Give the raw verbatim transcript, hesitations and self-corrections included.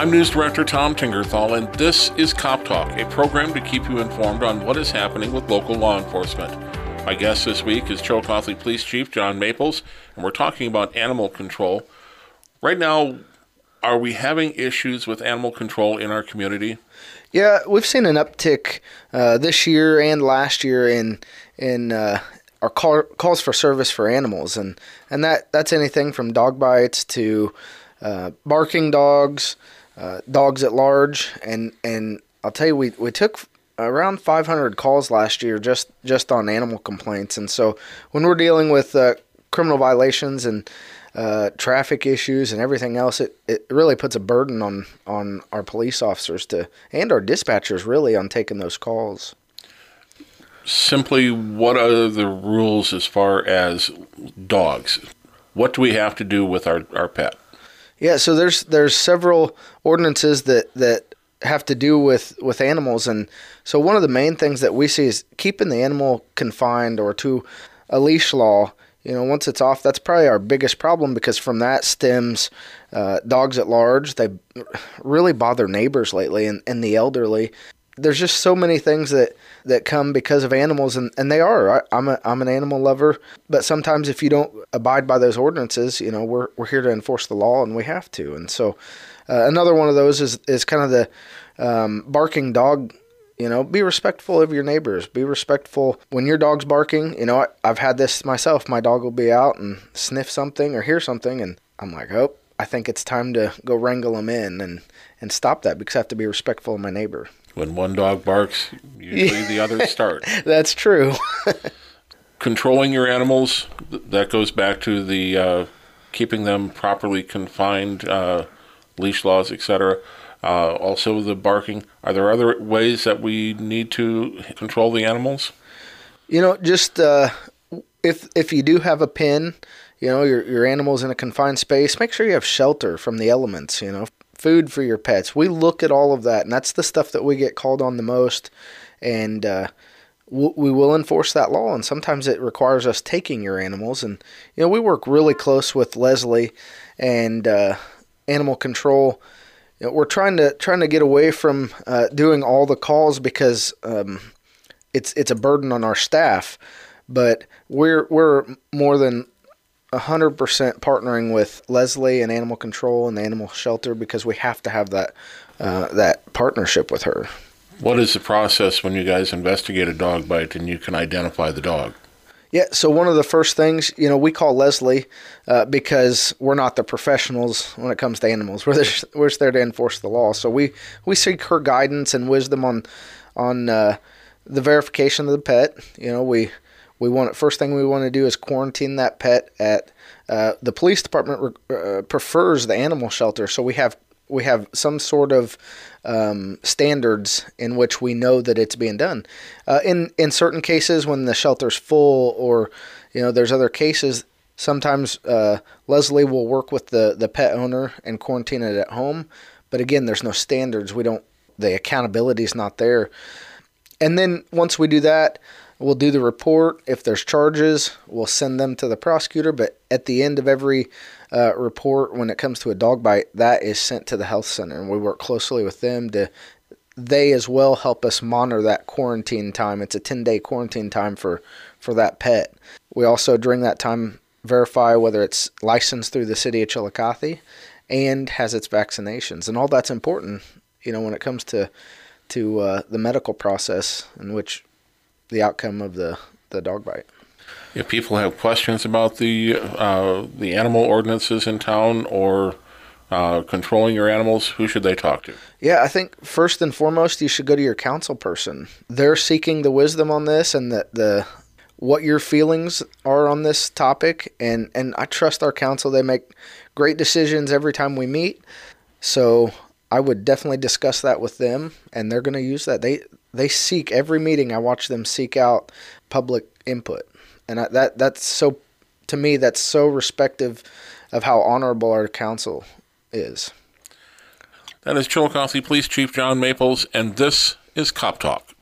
I'm News Director Tom Tingerthal, and this is Cop Talk, a program to keep you informed on what is happening with local law enforcement. My guest this week is Chillicothe Police Chief John Maples, and we're talking about animal control. Right now, are we having issues with animal control in our community? Yeah, we've seen an uptick uh, this year and last year in in uh, our call, calls for service for animals, and and that that's anything from dog bites to uh, barking dogs, uh, dogs at large, and and I'll tell you, we we took around five hundred calls last year just just on animal complaints, and so when we're dealing with uh, criminal violations and Uh, traffic issues and everything else, it, it really puts a burden on, on our police officers to and our dispatchers really on taking those calls. Simply, what are the rules as far as dogs? What do we have to do with our, our pet? Yeah, so there's there's several ordinances that, that have to do with, with animals, and so one of the main things that we see is keeping the animal confined or to a leash law. You know, once it's off, that's probably our biggest problem, because from that stems uh, dogs at large. They really bother neighbors lately, and, and the elderly. There's just so many things that, that come because of animals, and, and they are. I, I'm a I'm an animal lover, but sometimes if you don't abide by those ordinances, you know, we're we're here to enforce the law, and we have to. And so, uh, another one of those is is kind of the um, barking dog. You know, be respectful of your neighbors. Be respectful when your dog's barking. You know, I, I've had this myself. My dog will be out and sniff something or hear something, and I'm like, oh, I think it's time to go wrangle him in and, and stop that, because I have to be respectful of my neighbor. When one dog barks, usually the others start. That's true. Controlling your animals, that goes back to the uh, keeping them properly confined, uh, leash laws, et cetera. Uh, also the barking. Are there other ways that we need to control the animals? You know, just uh, if if you do have a pen, you know, your your animal's in a confined space, make sure you have shelter from the elements, you know, food for your pets. We look at all of that, and that's the stuff that we get called on the most, and uh, w- we will enforce that law, and sometimes it requires us taking your animals. And, you know, we work really close with Leslie and uh, animal control. You know, we're trying to trying to get away from uh, doing all the calls, because um, it's it's a burden on our staff. But we're we're more than a hundred percent partnering with Leslie and Animal Control and the Animal Shelter, because we have to have that uh, that partnership with her. What is the process when you guys investigate a dog bite and you can identify the dog? Yeah, so one of the first things, you know, we call Leslie uh, because we're not the professionals when it comes to animals. We're just, we're just there to enforce the law. So we, we seek her guidance and wisdom on on uh, the verification of the pet. You know, we we want first thing we want to do is quarantine that pet at uh, the police department. Uh, prefers the animal shelter, so we have we have some sort of um, standards in which we know that it's being done. Uh, in in certain cases, when the shelter's full, or you know, there's other cases, sometimes uh, Leslie will work with the, the pet owner and quarantine it at home. But again, there's no standards. We don't. The accountability is not there. And then once we do that, we'll do the report. If there's charges, we'll send them to the prosecutor. But at the end of every uh, report, when it comes to a dog bite, that is sent to the health center, and we work closely with them to. They as well help us monitor that quarantine time. It's a ten-day quarantine time for, for that pet. We also, during that time, verify whether it's licensed through the city of Chillicothe and has its vaccinations. And all that's important, you know, when it comes to to uh, the medical process in which the outcome of the, the dog bite. If people have questions about the uh, the animal ordinances in town or uh, controlling your animals, who should they talk to? Yeah, I think first and foremost, you should go to your council person. They're seeking the wisdom on this and the, the what your feelings are on this topic. And, and I trust our council. They make great decisions every time we meet. So I would definitely discuss that with them, and they're going to use that. They they seek every meeting. I watch them seek out public input. And I, that that's so, to me, that's so respective of how honorable our council is. That is Chillicothe Police Chief John Maples, and this is Cop Talk.